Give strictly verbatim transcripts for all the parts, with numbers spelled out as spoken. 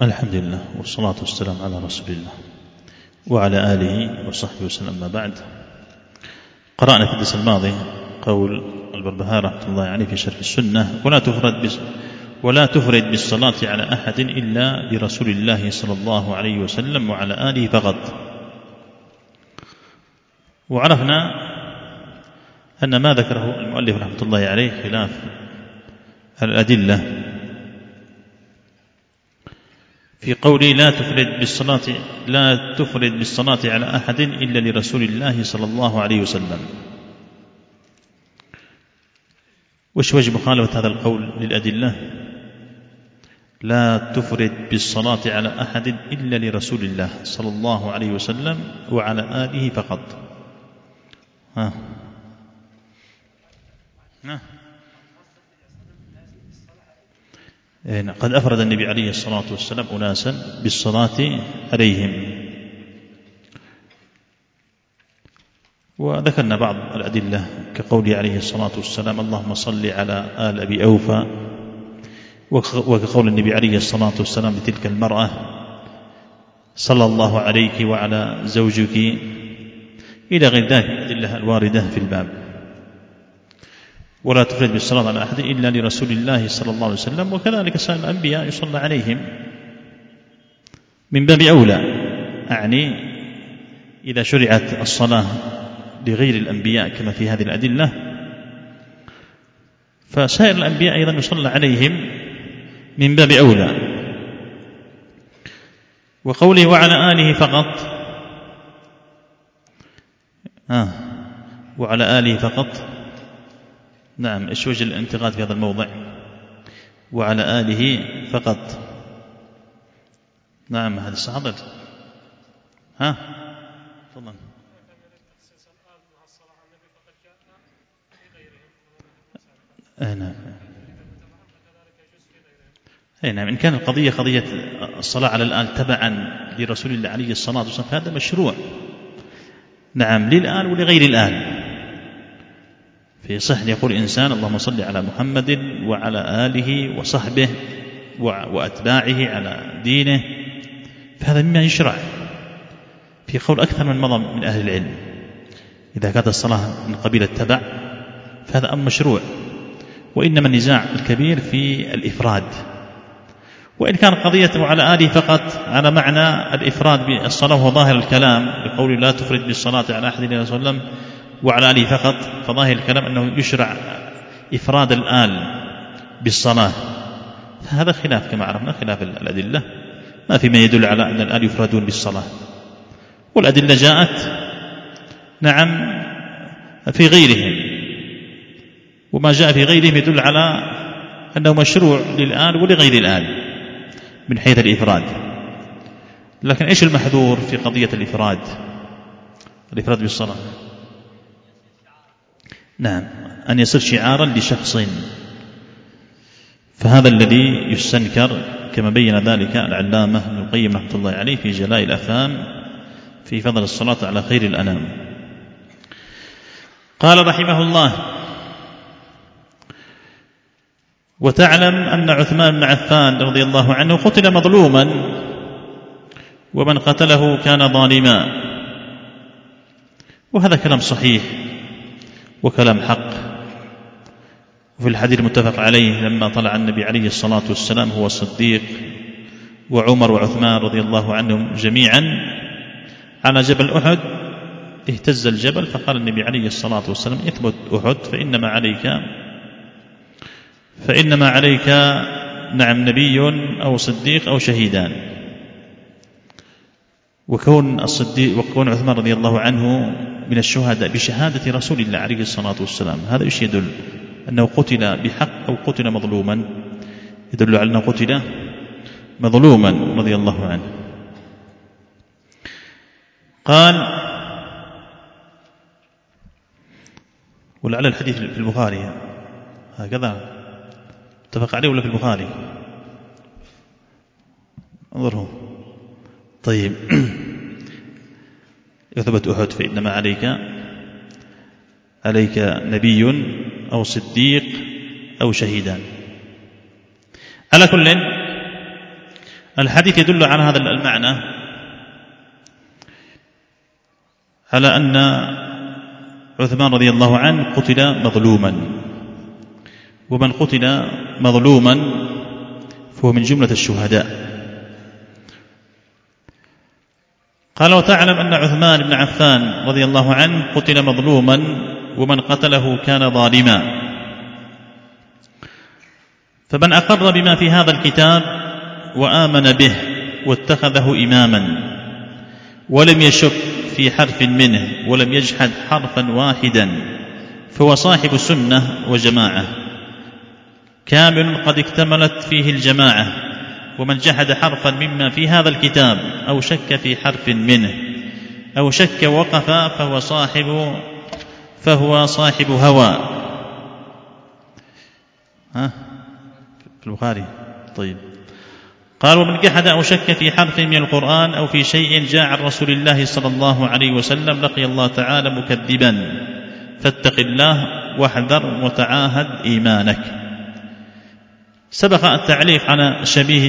الحمد لله والصلاة والسلام على رسول الله وعلى آله وصحبه وسلم. ما بعد، قرأنا في الدرس الماضي قول البربهاري رحمة الله عليه في شرح السنة: ولا تفرد ولا تفرد بالصلاة على أحد إلا لرسول الله صلى الله عليه وسلم وعلى آله فقط. وعرفنا أن ما ذكره المؤلف رحمة الله عليه خلاف الأدلة في قوله لا تفرد بالصلاة لا تفرد بالصلاة على أحد إلا لرسول الله صلى الله عليه وسلم. وش وجه مخالفة هذا القول للأدلة؟ لا تفرد بالصلاة على أحد إلا لرسول الله صلى الله عليه وسلم وعلى آله فقط. ها ها قد أفرد النبي عليه الصلاة والسلام أناسا بالصلاة عليهم، وذكرنا بعض الأدلة كقوله عليه الصلاة والسلام: اللهم صل على آل أبي أوفى، وكقول النبي عليه الصلاة والسلام لتلك المرأة: صلى الله عليك وعلى زوجك، إلى غير ذلك الأدلة الواردة في الباب. ولا تفرد بالصلاة على أحد إلا لرسول الله صلى الله عليه وسلم، وكذلك سائر الأنبياء يصلى عليهم من باب أولى. أعني إذا شرعت الصلاة لغير الأنبياء كما في هذه الأدلة، فسائر الأنبياء أيضا يصلى عليهم من باب أولى. وقوله وعلى آله فقط، آه وعلى آله فقط، نعم، إيش وجه الانتقاد في هذا الموضع؟ وعلى آله فقط، نعم، هذا الصحابة. ها تفضل. أي نعم، أي نعم. إن كان القضية قضية الصلاة على الآل تبعا لرسول الله عليه الصلاة والسلام فهذا مشروع، نعم، للآل ولغير الآل. في صح يقول الإنسان: اللهم صل على محمد وعلى آله وصحبه وأتباعه على دينه، فهذا مما يشرع في قول أكثر من مضى من أهل العلم. إذا كانت الصلاة من قبيل التبع فهذا أمر مشروع، وإنما النزاع الكبير في الإفراد. وإن كان قضية وعلى آله فقط على معنى الإفراد بالصلاة وهو ظاهر الكلام بقول لا تفرد بالصلاة على أحد صلى الله عليه وسلم وعلى آله فقط، فظاهر الكلام أنه يشرع إفراد الآل بالصلاة، فهذا خلاف كما عرفنا خلاف الأدلة، ما في ما يدل على أن الآل يفردون بالصلاة. والأدلة جاءت نعم في غيرهم، وما جاء في غيرهم يدل على أنه مشروع للآل ولغير الآل من حيث الإفراد. لكن إيش المحذور في قضية الإفراد الإفراد بالصلاة؟ نعم، أن يصير شعارا لشخص، فهذا الذي يستنكر كما بين ذلك العلامة ابن القيم رحمة الله عليه في جلاء الأفهام في فضل الصلاة على خير الأنام. قال رحمه الله: وتعلم أن عثمان بن عفان رضي الله عنه قتل مظلوما، ومن قتله كان ظالما. وهذا كلام صحيح وكلام حق. وفي الحديث المتفق عليه لما طلع النبي عليه الصلاة والسلام هو الصديق وعمر وعثمان رضي الله عنهم جميعا على جبل أحد، اهتز الجبل، فقال النبي عليه الصلاة والسلام: اثبت أحد فإنما عليك فإنما عليك نعم نبي أو صديق أو شهيدان. وكون الصديق وكون عثمان رضي الله عنه من الشهداء بشهادة رسول الله عليه الصلاة والسلام، هذا ايش يدل؟ أنه قتل بحق أو قتل مظلوما؟ يدل على أنه قتل مظلوما رضي الله عنه. قال: ولعل الحديث في البخاري هكذا اتفق عليه ولا في البخاري؟ انظروا. طيب، يثبت أحد فإنما عليك عليك نبي أو صديق أو شهيدان. على كل، الحديث يدل على هذا المعنى، على أن عثمان رضي الله عنه قتل مظلوما، ومن قتل مظلوما فهو من جملة الشهداء. قال: وتعلم أن عثمان بن عفان رضي الله عنه قتل مظلوما ومن قتله كان ظالما، فمن أقر بما في هذا الكتاب وآمن به واتخذه إماما ولم يشك في حرف منه ولم يجحد حرفا واحدا فهو صاحب سنة وجماعة كامل قد اكتملت فيه الجماعة. ومن جحد حرفا مما في هذا الكتاب أو شك في حرف منه أو شك وقف فهو صاحب فهو صاحب هوى. ها في البخاري. طيب. قال: ومن جحد أو شك في حرف من القرآن أو في شيء جاء عن رسول الله صلى الله عليه وسلم لقي الله تعالى مكذبا، فاتق الله واحذر وتعاهد إيمانك. سبق التعليق على شبيه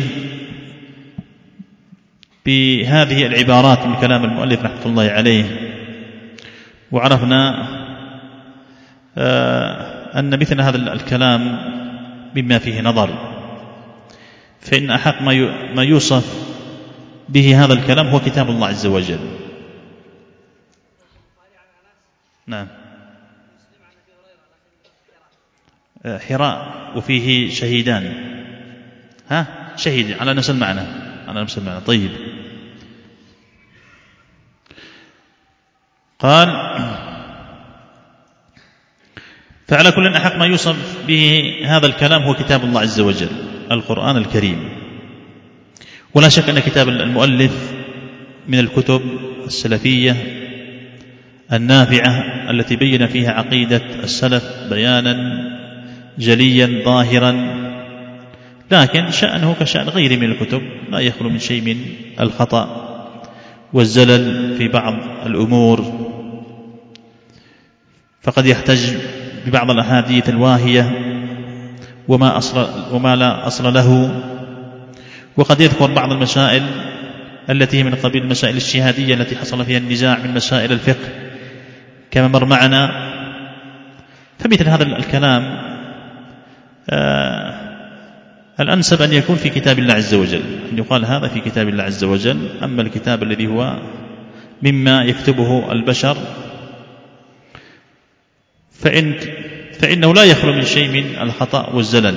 بهذه العبارات من كلام المؤلف رحمة الله عليه، وعرفنا أن مثل هذا الكلام مما فيه نظر، فإن أحق ما يوصف به هذا الكلام هو كتاب الله عز وجل. نعم. حراء وفيه شهيدان. ها شهيد على نفس المعنى، على نفس المعنى. طيب. قال: فعلى كل أحق ما يوصف به هذا الكلام هو كتاب الله عز وجل القرآن الكريم. ولا شك أن كتاب المؤلف من الكتب السلفية النافعة التي بين فيها عقيدة السلف بيانا جليا ظاهرا، لكن شأنه كشأن غيره من الكتب، لا يخلو من شيء من الخطأ والزلل في بعض الأمور، فقد يحتج ببعض الأحاديث الواهية وما, أصل وما لا أصل له، وقد يذكر بعض المسائل التي هي من قبيل المسائل الشهادية التي حصل فيها النزاع من مسائل الفقه كما مر معنا. فمثل هذا الكلام آه الأنسب أن يكون في كتاب الله عز وجل، أن يقال هذا في كتاب الله عز وجل. أما الكتاب الذي هو مما يكتبه البشر فإن فإنه لا يخلو من شيء من الخطأ والزلل،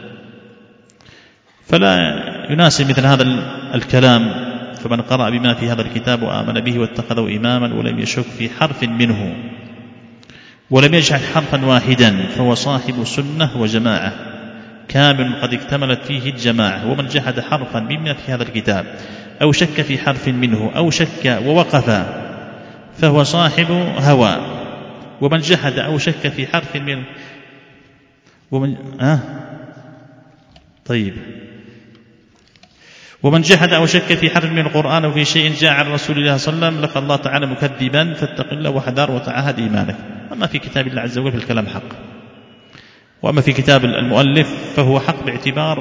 فلا يناسب مثل هذا الكلام. فمن قرأ بما في هذا الكتاب وآمن به واتخذه إماما ولم يشك في حرف منه ولم يجحد حرفا واحدا فهو صاحب سنة وجماعة كامل قد اكتملت فيه الجماعة. ومن جحد حرفا مما في هذا الكتاب أو شك في حرف منه أو شك ووقف فهو صاحب هوى. ومن جحد أو شك في حرف منه ومن آه طيب ومن جحد أو شك في حرف من القرآن أو في شيء جاء عن رسول الله صلى الله عليه وسلم لقى الله تعالى مكذبا، فاتق الله وحذر وتعاهد إيمانك. أما في كتاب الله عز وجل فالكلام حق، وأما في كتاب المؤلف فهو حق باعتبار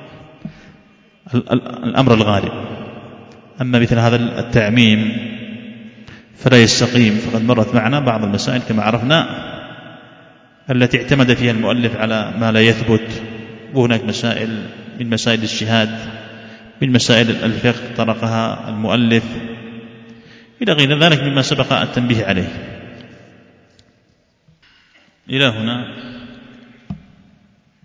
الأمر الغالب. أما مثل هذا التعميم فلا يستقيم، فقد مرت معنا بعض المسائل كما عرفنا التي اعتمد فيها المؤلف على ما لا يثبت، وهناك مسائل من مسائل الاجتهاد من مسائل الفقه طرقها المؤلف إلى غير ذلك مما سبق التنبيه عليه. إلى هنا